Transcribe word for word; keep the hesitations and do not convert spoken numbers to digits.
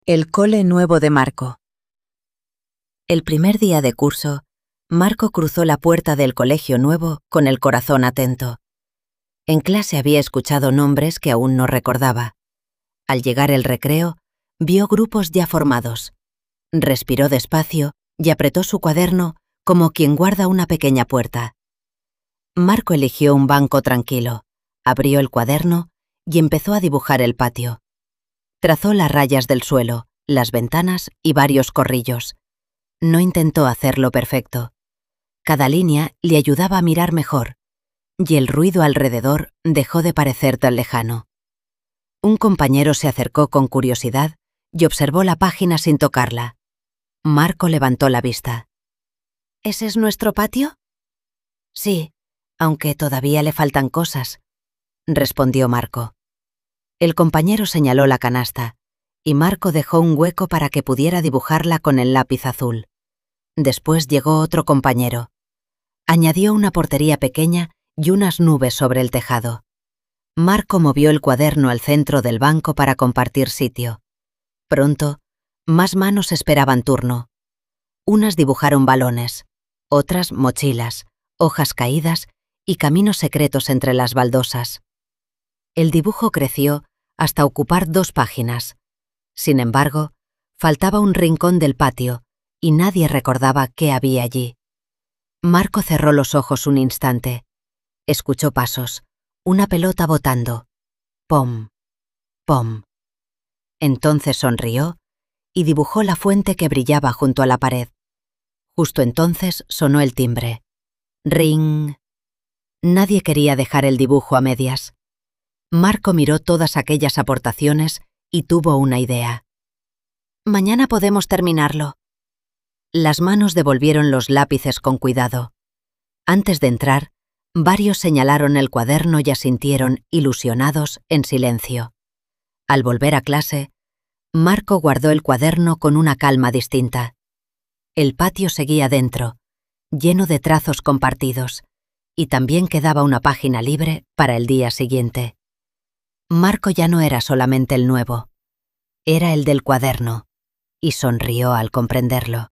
El cole nuevo de Marco. El primer día de curso, Marco cruzó la puerta del colegio nuevo con el corazón atento. En clase había escuchado nombres que aún no recordaba. Al llegar el recreo, vio grupos ya formados. Respiró despacio y apretó su cuaderno como quien guarda una pequeña puerta. Marco eligió un banco tranquilo, abrió el cuaderno y empezó a dibujar el patio. Trazó las rayas del suelo, las ventanas y varios corrillos. No intentó hacerlo perfecto. Cada línea le ayudaba a mirar mejor, y el ruido alrededor dejó de parecer tan lejano. Un compañero se acercó con curiosidad y observó la página sin tocarla. Marco levantó la vista. ¿Ese es nuestro patio? Sí, aunque todavía le faltan cosas, respondió Marco. El compañero señaló la canasta, y Marco dejó un hueco para que pudiera dibujarla con el lápiz azul. Después llegó otro compañero. Añadió una portería pequeña y unas nubes sobre el tejado. Marco movió el cuaderno al centro del banco para compartir sitio. Pronto, más manos esperaban turno. Unas dibujaron balones, otras mochilas, hojas caídas y caminos secretos entre las baldosas. El dibujo creció hasta ocupar dos páginas. Sin embargo, faltaba un rincón del patio y nadie recordaba qué había allí. Marco cerró los ojos un instante. Escuchó pasos, una pelota botando. Pom, pom. Entonces sonrió y dibujó la fuente que brillaba junto a la pared. Justo entonces sonó el timbre. Ring. Nadie quería dejar el dibujo a medias. Marco miró todas aquellas aportaciones y tuvo una idea. Mañana podemos terminarlo. Las manos devolvieron los lápices con cuidado. Antes de entrar, varios señalaron el cuaderno y asintieron, ilusionados, en silencio. Al volver a clase, Marco guardó el cuaderno con una calma distinta. El patio seguía dentro, lleno de trazos compartidos, y también quedaba una página libre para el día siguiente. Marco ya no era solamente el nuevo, era el del cuaderno, y sonrió al comprenderlo.